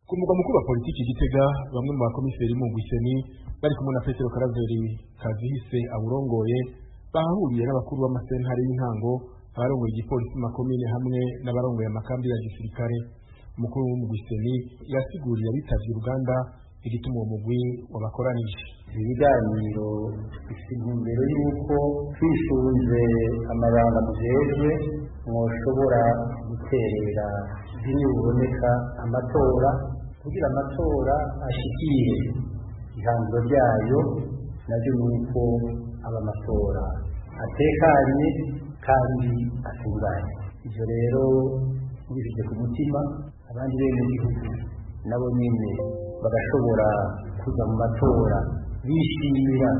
Ku mugwa mukuru wa politiki Gitega, bamwe mu bakomiseri mu Gwiseni bari kumwe na Petero Karaveri Kazihise awurongoye bahahuriye n'abakuru b'amasentare y'intango, abarongoye igipolisi makomine hamwe n'abarongoye amakambi ya gisirikare. Umukuru mu Gwiseni yasiguriye abitavye uruganda igituma uwo mugwi wabakoranije. Ibiganiro bifite intumbero y'uko twisunze amabanga mujejwe mwoshobora guterera bimwe biboneka amatora kugira amatora ashikire ihangiro ryayo, navyo nuko aba amatora atekanye kandi atunganye. Ivyo rero bifite ku mutima abandi bene igihugu nabo nyene bagashobora kuza mu matora bishimira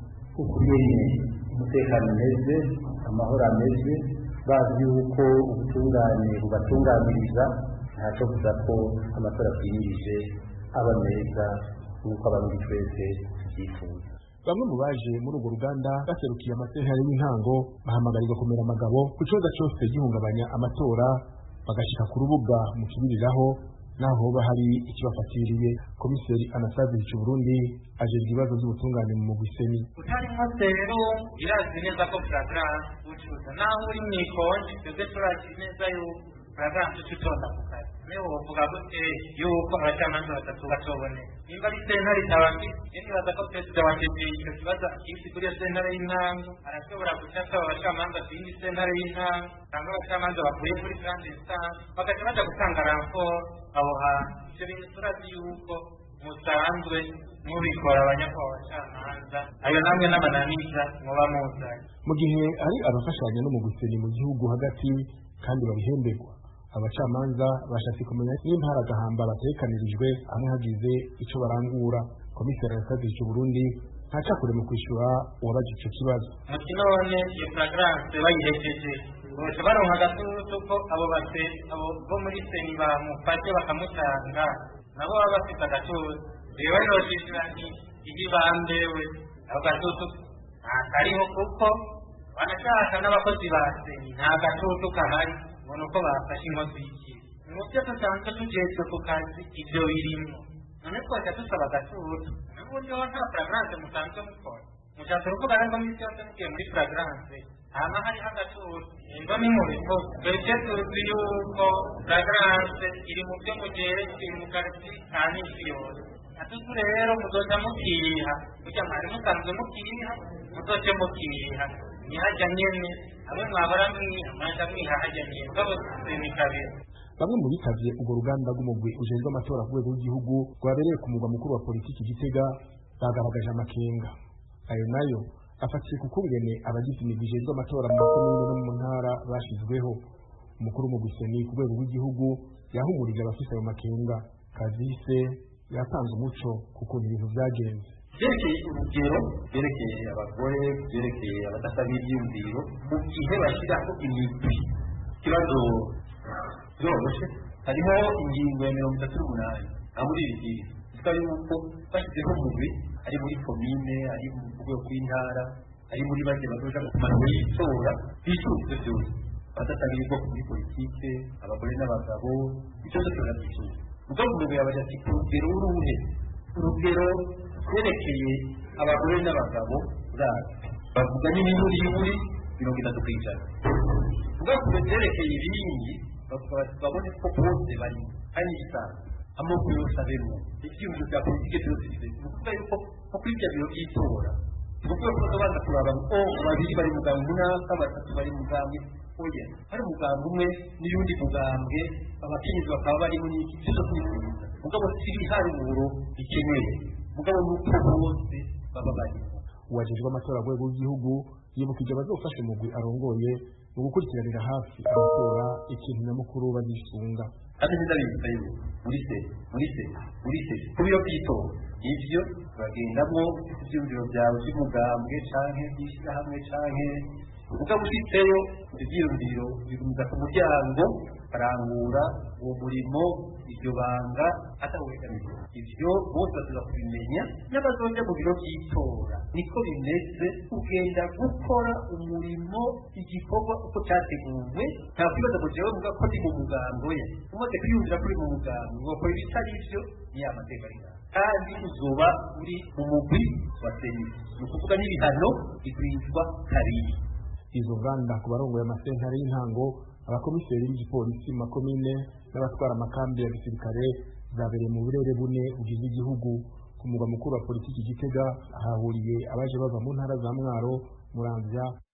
ukugene umutekano umeze, amahoro ameze, bazi yuko ubutungane bubatunganiriza, ntaco kuza ko amatora twimirije aba meza nk'uko abarundi twese tuvyifuza. Bamwe mu baje muri urwo ruganda baserukiye amasentare y'intango bahamagarirwa kumera amagabo ku kibazo cyose gihungabanya amatora, bagashika ku rubuga mu kibiriraho naho hoba hari ikibafatiriye. Komiseri Anastaze Burundi ajejwe ibibazo by'ubutungane mu Gwiseni. Utarimo rero irazi neza ko flagrant ucuza naho uri mwikonje twebwe turazi neza yuko flagrant tutonda kukari leo uvuga gute yuko abacamanza batatu batobone nimba ari sentare tabambi nibaza ko perezida wa icyo kibazo akisi kuri sentare y'intango arashobora gushaka abacamanza kindi sentare y'intango cyangwa abacamanza bavuye kuri grande instance bagaca baja gutanga rapport aho hantu. Ivyo bintu turazi yuko musanzwe mubikora abanyakwa bacamanza ayo namwe n'amananiza muba muzanye. Mu gihe ari abafashanya no mu Gwiseni mu gihugu hagati kandi babihemberwa, abacamanza bashatse kumenya n'impara gahamba batekanirijwe hamwe hagize ico barangura. Komiseri Anastaze Burundi ntacakure mu kwishura uwabaje ico kibazo. Mukinone iyo flagrance bayihejeje bose baronka agatutu ko abo bo muri seni bamufashe bakamutanga nabo baba bafite agatutu. Rero noshishira nti ibi bambewe ako gatutu ntakariho kuko banashaka n'abakozi ba seni nta gatutu kahari, ubona uko bafashe inkozi y'ikibi. Mu byo dusanzwe tujejwe ku kazi ibyo birimo, none twaca dusaba agatutu n'ubundi ho nta flagrance musanzwe mukora mushatse kuvuga ngo misi yose mugiye muri flagrance hama hariho agatutu ngo ni mu bigo twebwe tuzi yuko flagrance iri mu byo mugeretse mu kazi ka misi yose. Atutu rero muzoca mukiriha kugira mwari musanzwe mukiriha muzoce mukiriha nihajya nyene abe mwabara mwaja mwihahajya nyene kabo semikabiri. Bamwe mu bitavye urwo ruganda rw'umugwi ujejwe amatora ku rwego rw'igihugu rwabereye ku mugwa mukuru wa politiki Gitega bagaragaje amakenga. Ayo nayo afatiye ku kungene abagize imigwi ijejwe amatora mu makomine no mu ntara bashizweho. Umukuru mu Gwiseni ku rwego rw'igihugu yahumurije abafise ayo makenga. Kazihise yatanze umuco kuko ibintu byagenze. Byerekeye urugero, byerekeye abagore, byerekeye abadasabira ibyiyumviro mu gihe bashyiraho imigwi, ikibazo zoroshe harimo ingingo ya 38 muri iri gihe zikaba yuko bashyizeho umugwi ari muri komine, ari mu rwego rw'intara, ari muri bake bazoja ku manuro y'itora bishyuzwe byose abadasabira ubwoko muri politike, abagore n'abagabo, icyo cyose barabyishyuza. Mugabo umugwi yabaje ati urugero uruhe? Urugero kwerekeye abagore n'abagabo bavuga n'ibinuri 30%. Mugabo kubyerekeye ibindi bavuga babone ko bose bari ari isanzwe amoko yose abemo ibyumviro bya politike byose bifite. Nukuvuga yuko ko kuri ibyo biro by'itora tuvuga ko tubanza kuraba babiri bari mugambwe runaka, batatu bari mugambwe oya hari mugambwe umwe n'iyundi mugambwe abakenyezi bakaba barimo n'iki cyo kwifuza. Mugabo siri hari uburo bikenewe, mugabo nuko bose baba barimo. Uwajejwe amatora rwego rw'igihugu yibukije abazofasha umugwi arongoye mu gukurikiranira hafi amatora ikintu nyamukuru bagisunga. Kandi ndabibutsa yuko muri se kubiro by'itora ivyo bagendamo ivyumviro byawe by'umugambwe canke by'ishyirahamwe canke ugaba ushitseyo ivyiyumviro bigumiza ku muryango barangura uwo murimo iryo banga atawuhegamije. Ivyo bose batuza kubimenya n'abazoja mu biro vy'itora niko bimeze, ugenda gukora umurimo igikorwa uko categuwe, nta kwibaza ngo jewe muga ko ndi mu mugambo ye, umaze kwiyumvira kuri mu mugambo ngokora ibitari ivyo ni amateka arira, kandi uzoba uri mu mugwi wa seni, ni ukuvuga n'ibihano bigwizwa kabiri. Izo nganda ku barongoye amasentare y'intango, abakomiseri b'igipolisi mu makomine n'abatwara amakambi ya gisirikare zabereye mu burere bune bugize igihugu. Ku mugwa mukuru wa politiki Gitega hahuriye abaje bava mu ntara za Mwaro, Muramvya